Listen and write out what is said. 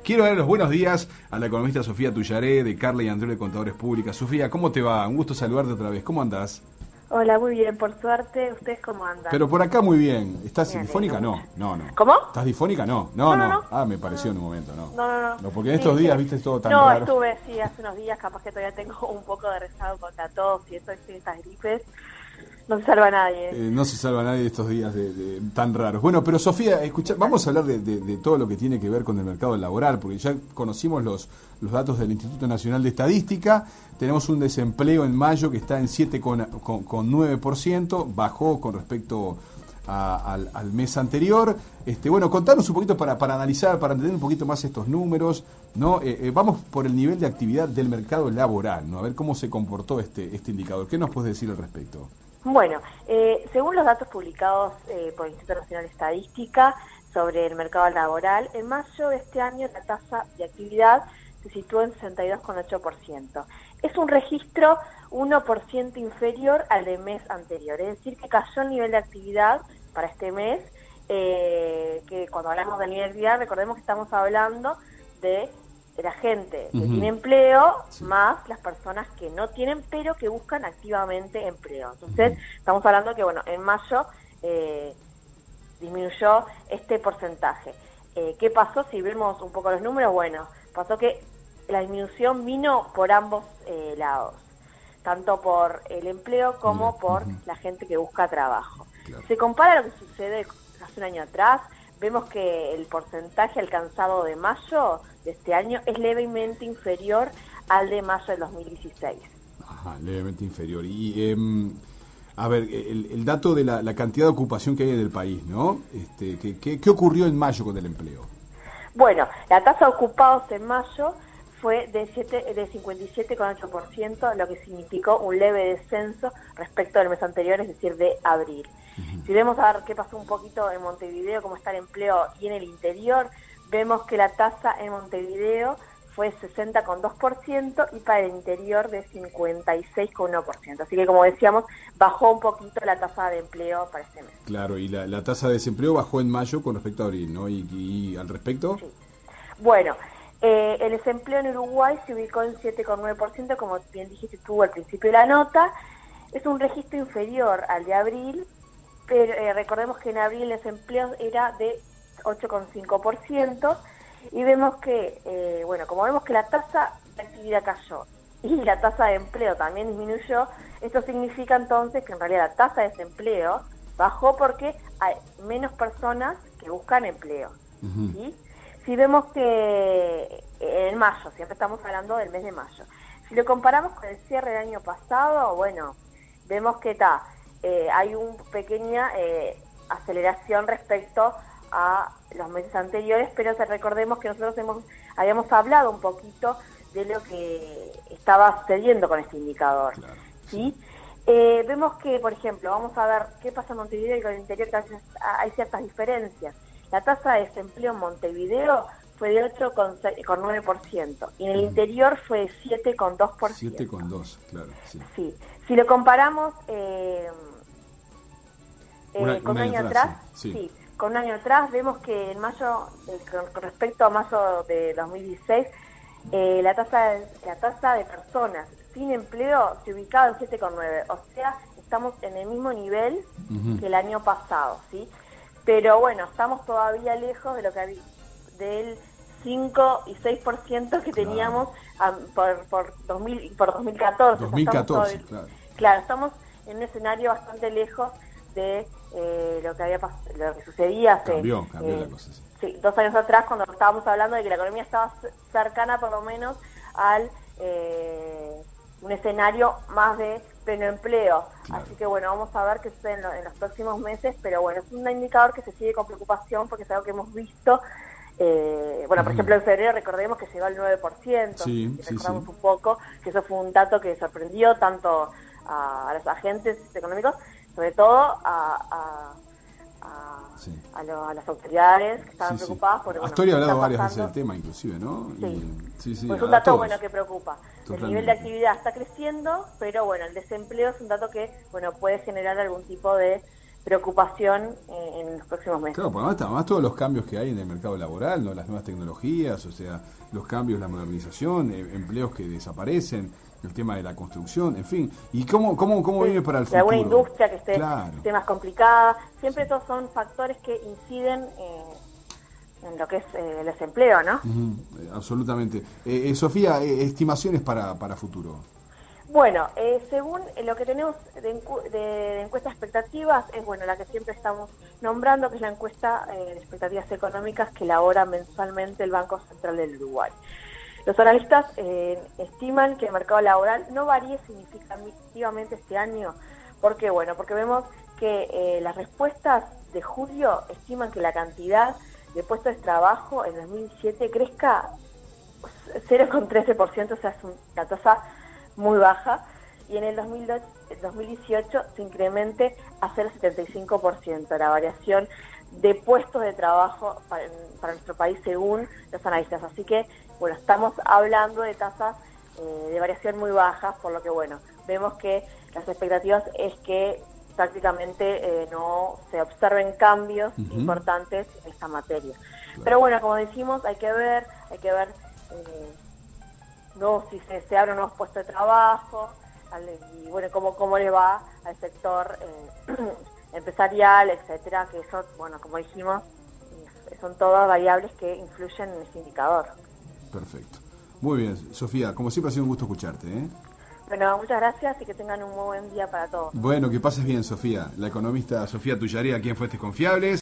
Quiero dar los buenos días a la economista Sofía Tullaré, de Carla y Andreu de Contadores Públicas. Sofía, ¿cómo te va? Un gusto saludarte otra vez. ¿Cómo andás? Hola, muy bien, por suerte. ¿Ustedes cómo andan? Pero por acá muy bien. ¿Estás Me difónica? alegro No. ¿Cómo? ¿Estás difónica? No. No. Ah, me pareció en un momento, no. No. Porque en Sí, estos días, sí. viste, es todo tan No, raro. estuve, sí, hace unos días, capaz que todavía tengo un poco de rezago con la tos y eso, y estas gripes. No se salva a nadie. No se salva nadie de estos días tan raros. Bueno, pero Sofía, escucha, vamos a hablar de todo lo que tiene que ver con el mercado laboral, porque ya conocimos los datos del Instituto Nacional de Estadística. Tenemos un desempleo en mayo que está en 7,9%, bajó con respecto al mes anterior. Bueno, contanos un poquito para analizar, para entender un poquito más estos números, ¿no? Vamos por el nivel de actividad del mercado laboral, ¿no? A ver cómo se comportó este indicador. ¿Qué nos puedes decir al respecto? Bueno, según los datos publicados por el Instituto Nacional de Estadística sobre el mercado laboral, en mayo de este año la tasa de actividad se situó en 62,8%. Es un registro 1% inferior al del mes anterior, es decir, que cayó el nivel de actividad para este mes, que cuando hablamos de nivel de actividad, recordemos que estamos hablando de la gente que tiene empleo, sí, más las personas que no tienen, pero que buscan activamente empleo. Entonces, estamos hablando que, bueno, en mayo disminuyó este porcentaje. ¿Qué pasó? Si vemos un poco los números, bueno, pasó que la disminución vino por ambos lados, tanto por el empleo como por la gente que busca trabajo. Claro. Se compara lo que sucede hace un año atrás, vemos que el porcentaje alcanzado de mayo de este año es levemente inferior al de mayo del 2016. Ajá, levemente inferior. Y, a ver, el dato de la cantidad de ocupación que hay en el país, ¿no? ¿Qué ocurrió en mayo con el empleo? Bueno, la tasa de ocupados en mayo fue de 57,8%, lo que significó un leve descenso respecto del mes anterior, es decir, de abril. Si vemos a ver qué pasó un poquito en Montevideo, cómo está el empleo y en el interior, vemos que la tasa en Montevideo fue 60,2% y para el interior de 56,1%. Así que, como decíamos, bajó un poquito la tasa de empleo para este mes. Claro, y la tasa de desempleo bajó en mayo con respecto a abril, ¿no? ¿Y al respecto? Sí. Bueno, el desempleo en Uruguay se ubicó en 7,9%, como bien dijiste tú al principio de la nota. Es un registro inferior al de abril, pero recordemos que en abril el desempleo era de 8,5% y vemos que, como vemos que la tasa de actividad cayó y la tasa de empleo también disminuyó, esto significa entonces que en realidad la tasa de desempleo bajó porque hay menos personas que buscan empleo. ¿Sí? Si vemos que en mayo, siempre estamos hablando del mes de mayo, si lo comparamos con el cierre del año pasado, bueno, vemos que hay una pequeña aceleración respecto a los meses anteriores, pero recordemos que nosotros habíamos hablado un poquito de lo que estaba sucediendo con este indicador. Claro. ¿Sí? Vemos que, por ejemplo, vamos a ver qué pasa en Montevideo y con el interior, que a veces hay ciertas diferencias. La tasa de desempleo en Montevideo fue de 8,9% y en el interior fue de 7,2%. 7,2, claro. Sí. Si lo comparamos con un año atrás, sí, con un año atrás vemos que en mayo, con respecto a mayo de 2016, la tasa de personas sin empleo se ubicaba en 7,9, o sea, estamos en el mismo nivel que el año pasado, ¿sí? Pero bueno, estamos todavía lejos de lo que del 5 y 6% que teníamos por 2014. 2014, Claro, estamos en un escenario bastante lejos de lo que sucedía hace cambió la cosa, sí. Sí, 2 años atrás, cuando estábamos hablando de que la economía estaba cercana por lo menos al un escenario más de pleno empleo. Claro. Así que bueno, vamos a ver qué sucede en los próximos meses, pero bueno, es un indicador que se sigue con preocupación porque es algo que hemos visto. Por ejemplo, en febrero recordemos que llegó al 9%, si recordamos un poco, que eso fue un dato que sorprendió tanto a los agentes económicos, sobre todo a las autoridades que estaban preocupadas por... Astori ha hablado varias veces del tema, inclusive, ¿no? Sí, pues es un dato que preocupa. Totalmente. El nivel de actividad está creciendo, pero bueno, el desempleo es un dato que puede generar algún tipo de preocupación en los próximos meses. Claro, porque además todos los cambios que hay en el mercado laboral, ¿no? Las nuevas tecnologías, o sea, los cambios, la modernización, empleos que desaparecen, el tema de la construcción, en fin. ¿Y cómo viene para el futuro? Alguna industria que Claro. esté más complicada. Siempre todos son factores que inciden en lo que es el desempleo, ¿no? Absolutamente. Sofía, estimaciones para futuro. Bueno, según lo que tenemos de encuesta de expectativas, es bueno la que siempre estamos nombrando, que es la encuesta de expectativas económicas que elabora mensualmente el Banco Central del Uruguay. Los analistas estiman que el mercado laboral no varíe significativamente este año. ¿Por qué? Bueno, porque vemos que las respuestas de julio estiman que la cantidad de puestos de trabajo en 2017 crezca 0,13%, o sea, es una tasa muy baja, y en el 2018 se incremente a 0,75% la variación de puestos de trabajo para nuestro país según los analistas. Así que, bueno, estamos hablando de tasas de variación muy bajas, por lo que, bueno, vemos que las expectativas es que prácticamente no se observen cambios importantes en esta materia. Claro. Pero bueno, como decimos, hay que ver si se abren nuevos puestos de trabajo, y bueno, cómo le va al sector empresarial, etcétera, que eso, bueno, como dijimos, son todas variables que influyen en ese indicador. Perfecto. Muy bien, Sofía, como siempre ha sido un gusto escucharte, ¿eh? Bueno, muchas gracias y que tengan un muy buen día para todos. Bueno, que pases bien, Sofía. La economista Sofía Tullaría, aquí en Fuentes Confiables.